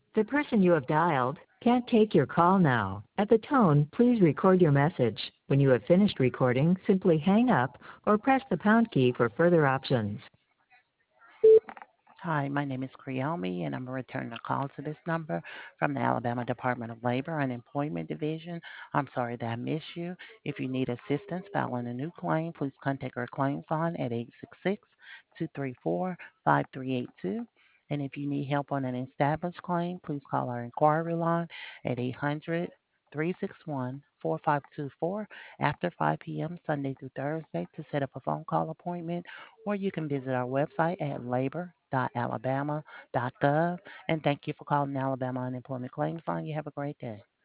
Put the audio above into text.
The person you have dialed can't take your call now. At the tone, please record your message. When you have finished recording, simply hang up or press the pound key for further options. Hi, my name is Creomi, and I'm returning a call to this number from the Alabama Department of Labor and Employment Division. I'm sorry that I missed you. If you need assistance filing a new claim, please contact our claims line at 866-234-5382. And if you need help on an established claim, please call our inquiry line at 800-361-4524 after 5 p.m. Sunday through Thursday to set up a phone call appointment, or you can visit our website at labor.alabama.gov. And thank you for calling Alabama Unemployment Claims Line. You have a great day.